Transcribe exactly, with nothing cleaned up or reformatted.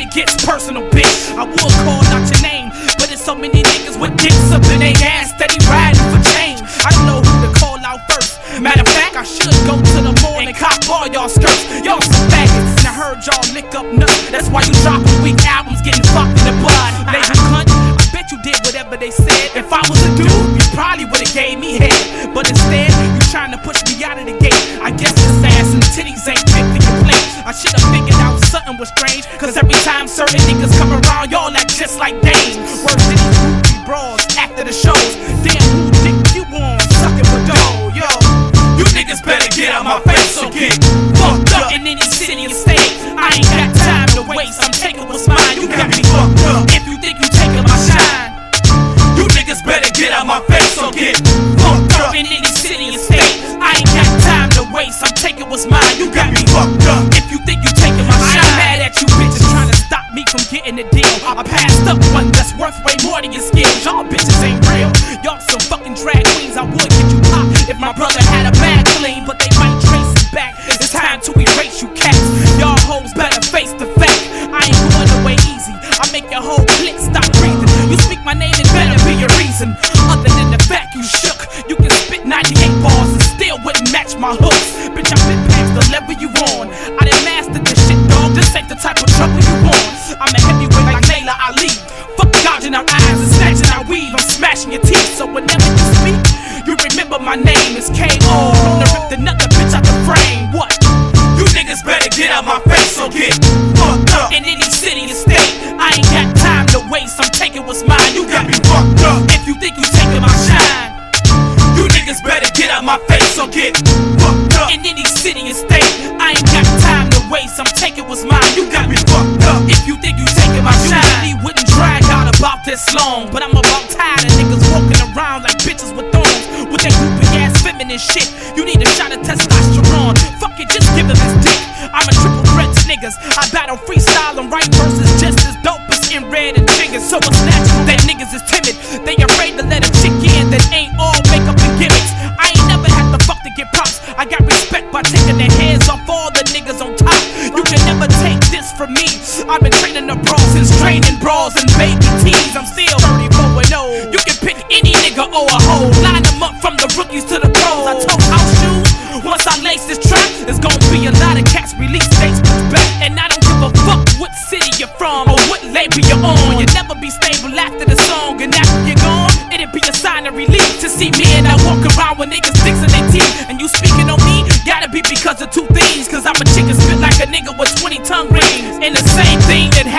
way it gets personal, bitch. I would call out your name, but there's so many niggas with dicks up in their ass steady riding for change. I don't know who to call out first. Matter of fact, I should go to the mall and cop all y'all skirts. Y'all some faggots, and I heard y'all lick up nuts. That's why you dropping weak albums, getting fucked in the blood. Label cunt, I bet you did whatever they said. If I was a dude, you probably would've gave me head. But instead, you trying to push me out of the gate. I guess this ass and titties ain't fit for your plate. I should've figured out something was strange, cause every time certain niggas come around, y'all act just like dames. Worse than these groupie brawls after the shows. Damn, who dick you on? Suckin' for dough, yo. You niggas better get out my face or get fucked up in any city or state. I ain't got time to waste, I'm taking what's mine. You got me fucked up if you think you taking my shine. You niggas better get out my face or get fucked up in any city or state. I ain't got time to waste, I'm taking what's mine. You got me fucked up if you think you taking my shine. I ain't mad at you bitches trying to stop me from getting the deal. I passed up one that's worth way more than your skills. Y'all bitches ain't real, y'all some fucking drag queens. I would get you popped if my brother had a bag clean, but they might trace it back. It's time to erase you cats. Y'all hoes better face the fact. I ain't going away easy, I make your whole clique stop breathing. You speak my name, it better be a reason. Other than the fact you shook, you can spit ninety-eight bars and still wouldn't match my hooks. Bitch, I've been past the level you on. I done mastered this shit, dog. This ain't the type of trouble you want. I'm a heavyweight like Layla Ali. Fuck gouging our eyes and snatching our weave. I'm smashing your teeth, so whenever you speak, you remember my name is K O. Gonna rip another bitch out the frame. What? You niggas better get out my face or get fucked up in any city or state. I ain't got time to waste, I'm taking what's mine. You got me fucked up if you think you taking my shine. You niggas better get out my face or get fucked up in any city or state. I ain't got time to waste, I'm taking what's mine. You got me fucked up if you think you taking my shine. You really wouldn't drag out about this long, but I'm about tired of niggas walking around like bitches with thorns with that goofy ass feminine shit. You need a shot of testosterone. Fuck it, just give them this dick. I'm a triple threat to niggas. I battle freestyle and write verses just as dope as in red and jiggers. So it's natural that niggas is timid. They afraid to let a chick in that ain't all makeup and gimmicks. I ain't never had to fuck to get props. I got respect by taking their hands off all the niggas on top. You can never take this from me. I've been training the bros since training bras and baby tees. I'm still thirty-four and oh. You can pick any nigga or a hoe. Line them up from the rookies to the pros. I told house shoes, once I lace this track, it's gonna be a lot of cats release dates back. And I don't give a fuck what city you're from or what label you're on. You'll never be stable after the song, and after you're gone, it'll be a sign of relief to see me and I walk around with niggas fixing their teeth. And you speaking on me, gotta be because of two things. Cause I'm a chicken spit like a nigga with twenty tongue rings. And the same thing that